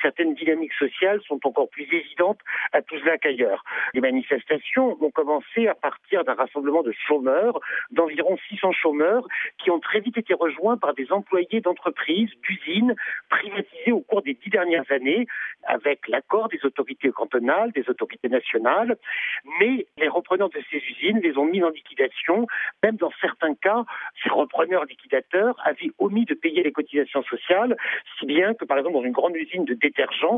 certaines dynamiques sociales sont encore plus évidentes à Tuzla qu'ailleurs. Les manifestations ont commencé à partir d'un rassemblement de chômeurs, d'environ 600 chômeurs, qui ont très vite été rejoints par des employés d'entreprises, d'usines, privatisées au cours des 10 dernières années, avec l'accord des autorités cantonales, des autorités nationales. Mais les repreneurs de ces usines les ont mis en liquidation. Même dans certains cas, ces repreneurs liquidateurs avaient omis de payer les cotisations sociales, si bien que, par exemple, dans une grande usine de détergents,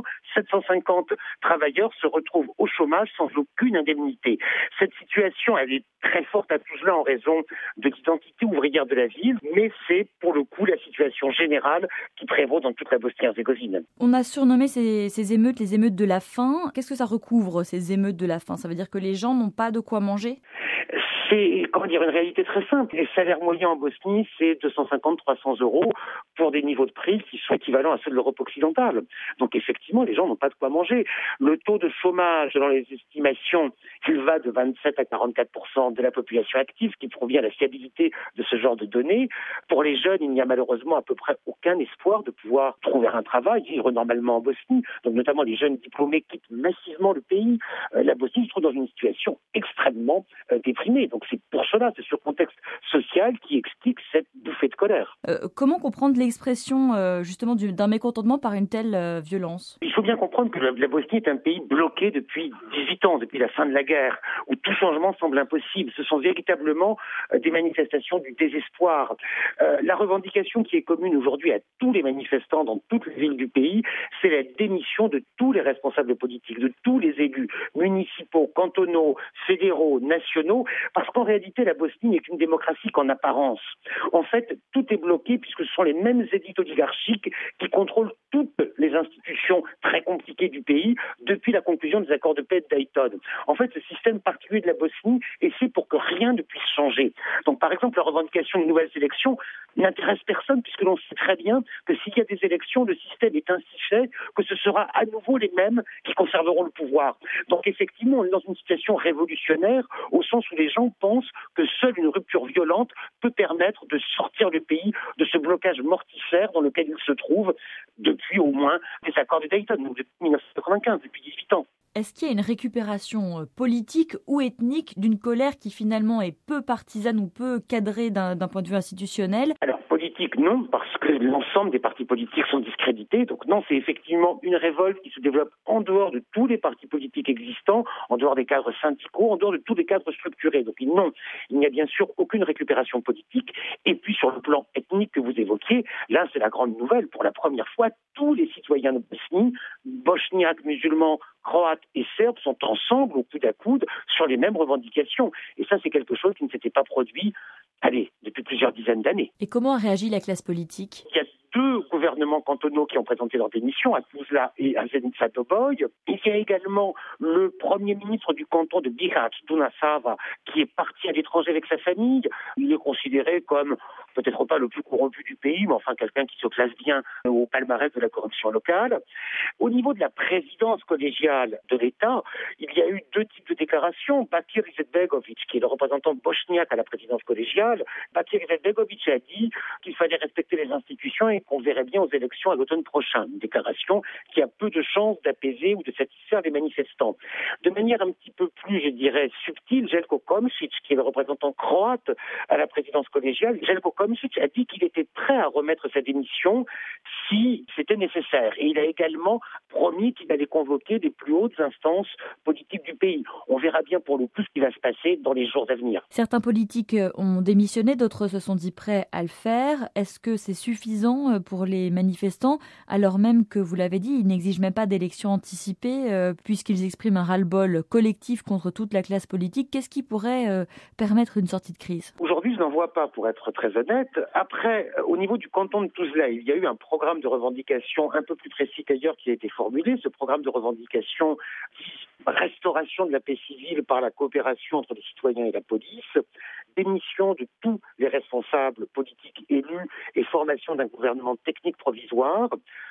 750 travailleurs se retrouvent au chômage sans aucune indemnité. Cette situation, elle est très forte à Tuzla en raison de l'identité ouvrière de la ville, mais c'est pour le coup la situation générale qui prévaut dans toute la Bosnie-Herzégovine. On a surnommé ces émeutes les émeutes de la faim. Qu'est-ce que ça recouvre, ces émeutes de la faim? Ça veut dire que les gens n'ont pas de quoi manger? C'est, une réalité très simple. Les salaires moyens en Bosnie, c'est 250-300 euros pour des niveaux de prix qui sont équivalents à ceux de l'Europe occidentale. Donc effectivement, les gens n'ont pas de quoi manger. Le taux de chômage, dans les estimations, il va de 27 à 44% de la population active, ce qui provient de la fiabilité de ce genre de données. Pour les jeunes, il n'y a malheureusement à peu près aucun espoir de pouvoir trouver un travail, vivre normalement en Bosnie. Donc notamment les jeunes diplômés quittent massivement le pays. La Bosnie se trouve dans une situation extrêmement déprimée. Donc c'est pour cela, c'est ce contexte social qui explique cette bouffée de colère. Comment comprendre l'expression justement d'un mécontentement par une telle violence? Il faut bien comprendre que la Bosnie est un pays bloqué depuis 18 ans, depuis la fin de la guerre, où tout changement semble impossible. Ce sont véritablement des manifestations du désespoir. La revendication qui est commune aujourd'hui à tous les manifestants dans toutes les villes du pays, c'est la démission de tous les responsables politiques, de tous les élus municipaux, cantonaux, fédéraux, nationaux, parce qu'en réalité, la Bosnie n'est qu'une démocratie qu'en apparence. En fait, tout est bloqué puisque ce sont les mêmes élites oligarchiques qui contrôlent toutes les institutions très compliquées du pays depuis la conclusion des accords de paix de Dayton. En fait, ce système particulier de la Bosnie est fait pour que rien ne puisse changer. Donc, par exemple, la revendication de nouvelles élections n'intéresse personne puisque l'on sait très bien que s'il y a des élections, le système est ainsi fait que ce sera à nouveau les mêmes qui conserveront le pouvoir. Donc, effectivement, on est dans une situation révolutionnaire au sens où les gens pensent que seule une rupture violente peut permettre de sortir le pays de ce blocage mortifère dans lequel il se trouve depuis au moins les accords de Dayton, donc depuis 1995, depuis 18 ans. Est-ce qu'il y a une récupération politique ou ethnique d'une colère qui finalement est peu partisane ou peu cadrée d'un point de vue institutionnel? Alors politique non, parce que l'ensemble des partis politiques sont discrédités. Donc non, c'est effectivement une révolte qui se développe en dehors de tous les partis politiques existants, en dehors des cadres syndicaux, en dehors de tous les cadres structurés. Donc non, il n'y a bien sûr aucune récupération politique. Et puis sur le plan ethnique que vous évoquiez, là c'est la grande nouvelle. Pour la première fois, tous les citoyens de Bosnie, bosniaques, musulmans, croates et serbes sont ensemble au coude à coude sur les mêmes revendications. Et ça, c'est quelque chose qui ne s'était pas produit, depuis plusieurs dizaines d'années. Et comment a réagi la classe politique? Il y a 2 gouvernements cantonaux qui ont présenté leur démission, à Tuzla et à Zenica Doboj. Il y a également le premier ministre du canton de Bihać, Duna Sava, qui est parti à l'étranger avec sa famille. Il est considéré comme peut-être pas le plus corrompu du pays, mais enfin quelqu'un qui se classe bien au palmarès de la corruption locale. Au niveau de la présidence collégiale de l'État, il y a eu 2 types de déclarations. Bakir Izetbegovic, qui est le représentant bosniaque à la présidence collégiale, Bakir Izetbegovic a dit qu'il fallait respecter les institutions et qu'on verrait bien aux élections à l'automne prochain. Une déclaration qui a peu de chances d'apaiser ou de satisfaire les manifestants. De manière un petit peu plus, je dirais, subtile, Željko Komšić, qui est le représentant croate à la présidence collégiale, Željko Komšić a dit qu'il était prêt à remettre sa démission si c'était nécessaire. Et il a également promis qu'il allait convoquer les plus hautes instances politiques du pays. On verra bien pour le coup ce qui va se passer dans les jours à venir. Certains politiques ont démissionné, d'autres se sont dit prêts à le faire. Est-ce que c'est suffisant pour les manifestants, alors même que, vous l'avez dit, ils n'exigent même pas d'élections anticipées, puisqu'ils expriment un ras-le-bol collectif contre toute la classe politique? Qu'est-ce qui pourrait permettre une sortie de crise? Aujourd'hui, je n'en vois pas, pour être très honnête. Après, au niveau du canton de Tuzla, il y a eu un programme de revendication un peu plus précis qu'ailleurs qui a été formulé. Ce programme de revendication, restauration de la paix civile par la coopération entre les citoyens et la police, démission de tous les responsables politiques élus et formation d'un gouvernement technique provisoire,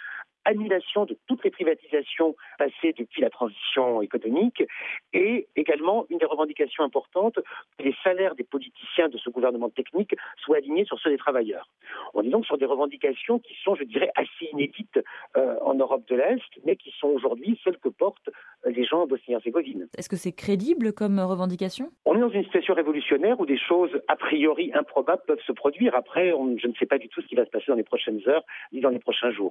annulation de toutes les privatisations passées depuis la transition économique et également une des revendications importantes que les salaires des politiciens de ce gouvernement technique soient alignés sur ceux des travailleurs. On est donc sur des revendications qui sont, je dirais, assez inédites en Europe de l'Est, mais qui sont aujourd'hui celles que portent les gens en Bosnie-Herzégovine. Est-ce que c'est crédible comme revendication ? On est dans une situation révolutionnaire où des choses a priori improbables peuvent se produire. Après, je ne sais pas du tout ce qui va se passer dans les prochaines heures ni dans les prochains jours.